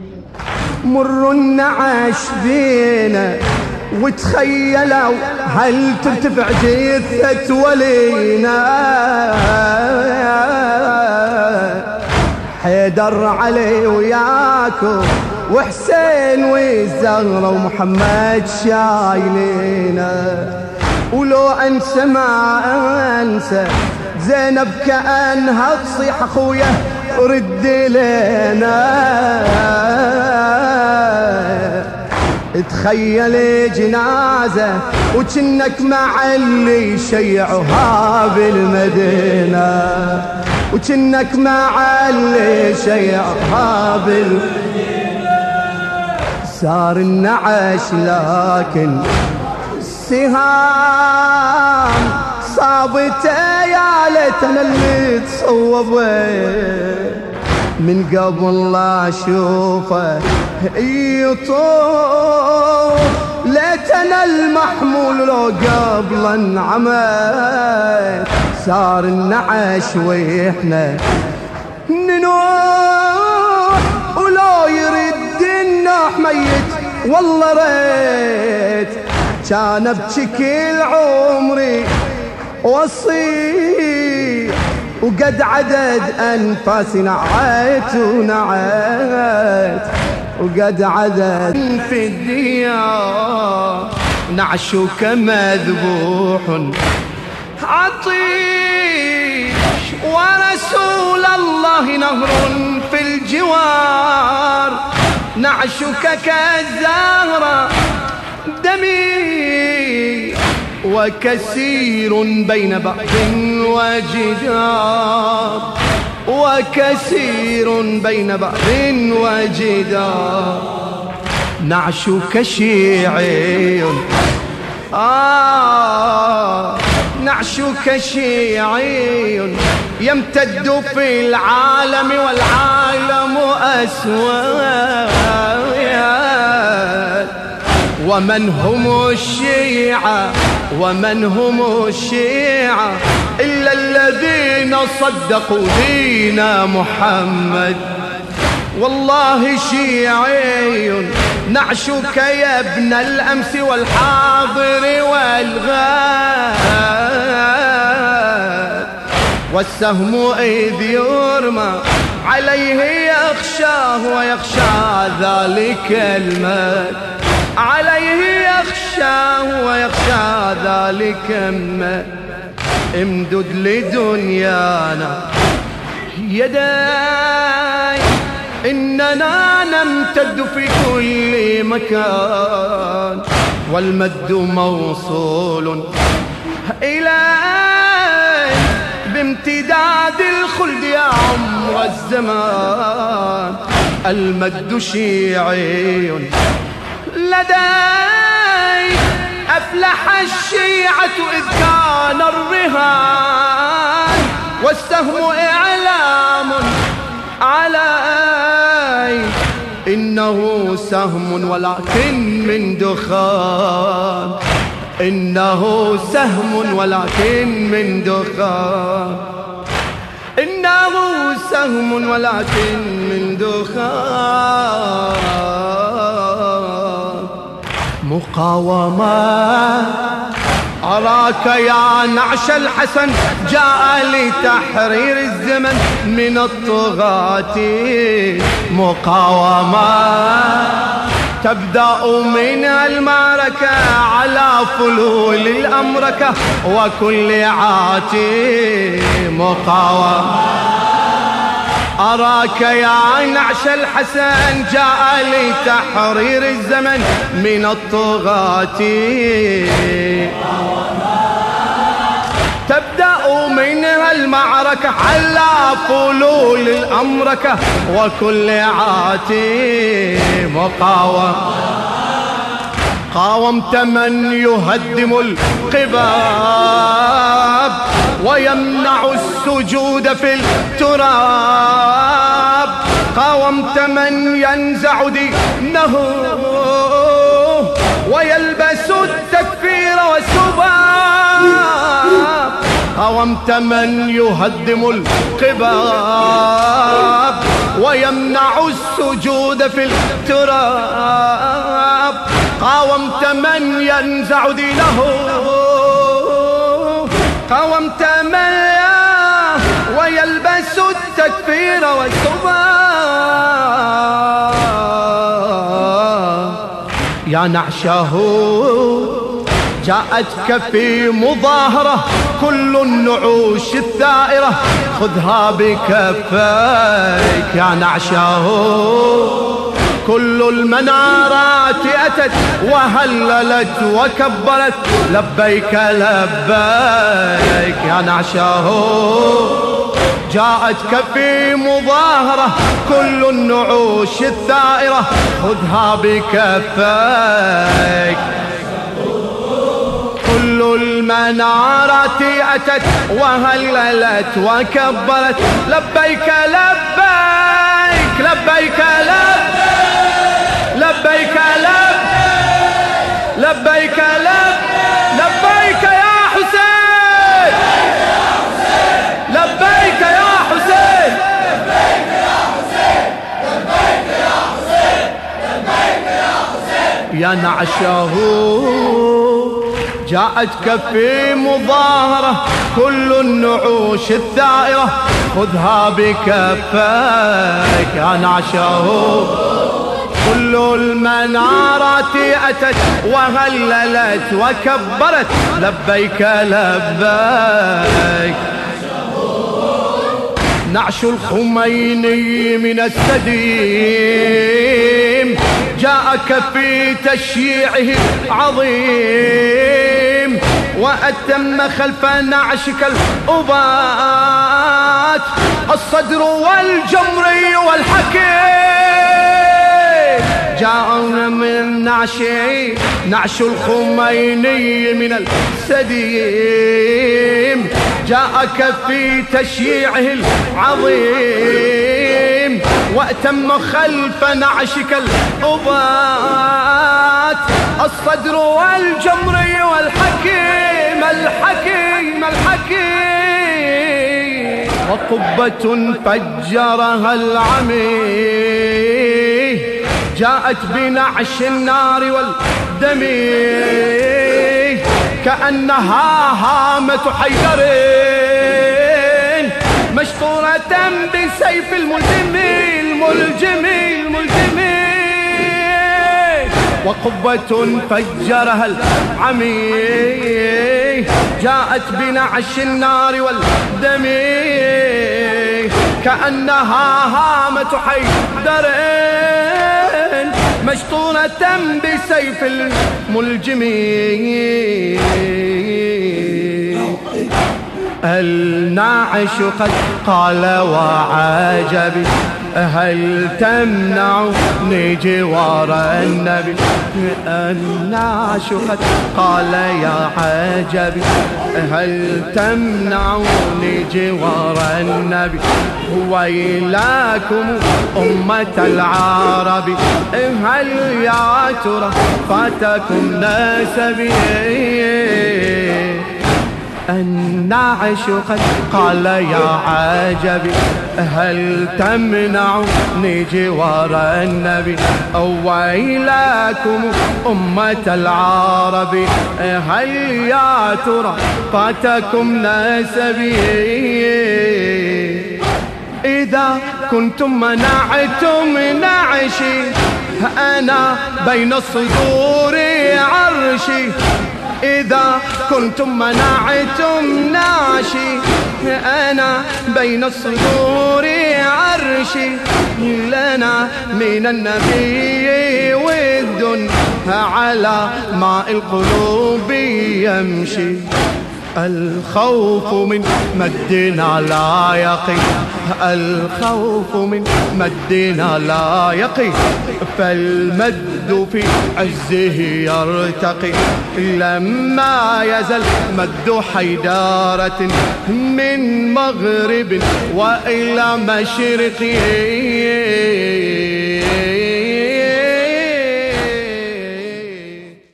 مر النعش بينا وتخيلوا هل ترتفع جثة ولينا. حيدر علي وياكم وحسين والزهرة ومحمد شايلينا. ولو انسى ما انسى زينب كأنها تصيح اخويا رد لنا. تخيل جنازة وكنك مع اللي شيعوها بالمدينة، وكنك مع اللي شيعوها بالمدينة. صار النعش لكن السهام صابته يا ليتنا اللي تصوبه. من قبل لا اشوفه يطوف ليتنا المحمول لو قبل انعمل. صار النعش واحنا ننوح ولو يرد النوح ميت والله ريت. كان ابكي كل عمري وصيح وقد عدد أنفاسي نعيت ونعيت، وقد عدد في الديار نعشك مذبوح عطيش ورسول الله نهر في الجوار. نعشك كالزهرة دمي وكثير بين بعض وجدار، وكثير بين بعض وجدار. نعشك شيعي نعشك شيعي يمتد في العالم والعالم أسود. ومن هم الشيعة ومن هم الشيعة إلا الذين صدقوا دين محمد. والله شيعي نعشك يا ابن الأمس والحاضر والغاد. والسهم إذ يرمى عليه يخشاه ويخشى ذلك المد. عليه يخشاه ويخشى ذلك المد. امدد لدنيانا يداي إننا نمتد في كل مكان. والمد موصول إليه بامتداد الخلد يا عمر الزمان. المد شيعي لدي أفلح الشيعة إذ كان الرهان. والسهم إعلام علي إنه سهم ولكن من دخان. إنه سهم ولكن من دخان. إنه سهم ولكن من دخان. مقاومة أراك يا نعش الحسن جاء لتحرير الزمن من الطغاة. مقاومة تبدأ من المعركة على فلول الأمركة وكل عاتي. مقاومة أراك يا نعش الحسن جاء لتحرير الزمن من الطغاة. تبدأ منها المعركة على فلول الأمركة وكل عاتي. مقاومة قاومت من يهدم القباب ويمنع السجود في التراب. قاومت من ينزع دينه ويلبس التكفير والسباب. قاومت من يهدم القباب ويمنع السجود في التراب. قاومت من ينزع دينه، قاومت من ويلبس التكفير والسباب. يا نعشه جاءتك في مظاهرة كل النعوش الثائرة، خذها بكفيك. يا نعشه كل المنارات أتت وهللت وكبرت، لبيك لبيك. يا نعشه جاءتك في مظاهرة كل النعوش الثائرة، خذها بكفيك. كل المنارات أتت وهللت وكبرت، لبيك لبيك لبيك لبيك لبيك لبيك يا حسين، لبيك يا حسين، لبيك يا حسين، لبيك يا حسين، لبيك يا حسين. يا نعشه جاءتك في مظاهرة كل النعوش الثائرة، خذها بكفيك. يا نعشه كل المنارات أتت وهللت وكبرت، لبيك لبيك. نعش الخميني من السديم جاءك في تشييعه عظيم، وأتم خلف نعشك الأبات الصدر والجمري والحكيم. جاءنا من نعشي نعش الخميني من السديم، جاءك في تشييعه العظيم، وأتم خلف نعشك الأبات الصدر والجمري والحكيم. الحكيم الحكيم. وقبة فجرها العمي جاءت بنعش النار والدم، كأنها هامة حيدر مشطورة بسيف الملجم الملجم الملجم. وقبة فجرها العمي جاءت بنعش النار والدم، كأنها هامة حيدر مشطورة بسيف الملجم. الناعش قد قال وعجبي، هل تمنعني جوار النبي؟ الناعش قد قال يا عجبي، هل تمنعني جوار النبي؟ ويلاكم أمة العرب، هل يا ترى فاتكم نسبي؟ الناعش قد قال يا عجبي، هل تمنعني جوار النبي؟ ويلاكم أمة العرب، هل يا ترى فاتكم نسبي؟ إذا كنتم منعتم نعشي، أنا بين الصدور عرشي. إذا كنتم منعتم نعشي، أنا بين الصدور عرشي. لنا من النبي ود على ماء القلوب يمشي. الخوف من مدنا لا يقي، الخوف من مدنا لا يقي، فالمد في عزه يرتقي. لما يزل مد حيدارة من مغرب وإلى مشرق،